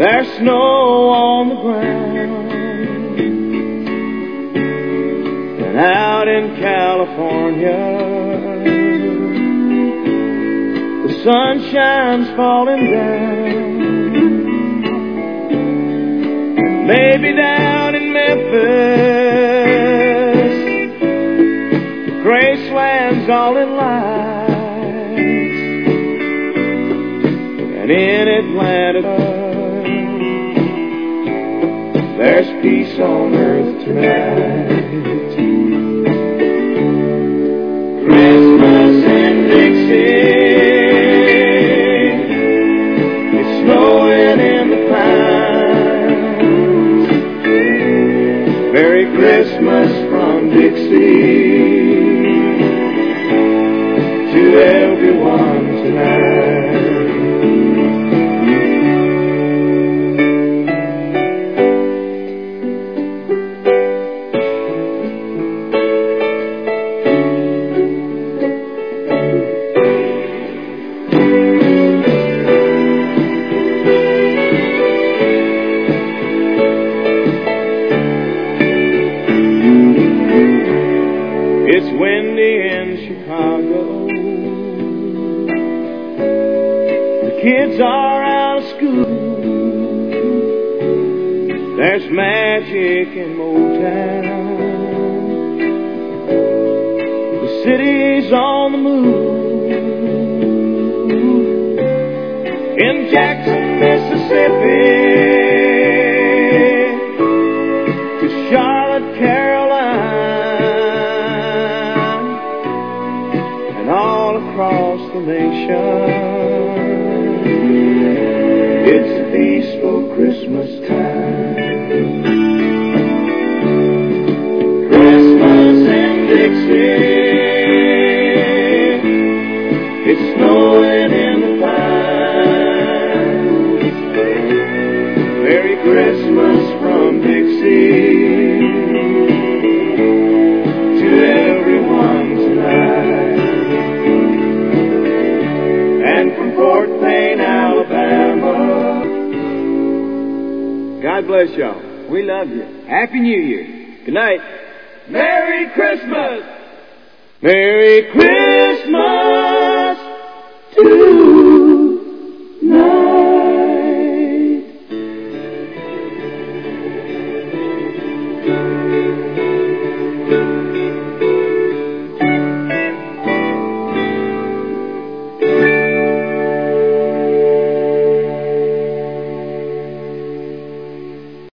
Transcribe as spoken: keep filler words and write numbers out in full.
There's snow on the ground. And out in California, the sunshine's falling down. Maybe down in Memphis, Graceland's all in lights. And in Atlanta, there's peace on earth tonight. Christmas in Dixie, it's snowing in the pines. Merry Christmas from Dixie to everyone tonight. It's windy in Chicago. The kids are out of school. There's magic in Motown. The city's on the move. In Jackson, Mississippi, to Charlotte, Carolina, across the nation, it's a peaceful Christmas time. Christmas in Dixie, it's snowing in the pines. Merry Christmas from Dixie to everyone tonight. And from Fort Payne, Alabama. God bless y'all. We love you. Happy New Year. Good night. Merry Christmas. Merry Christmas to you.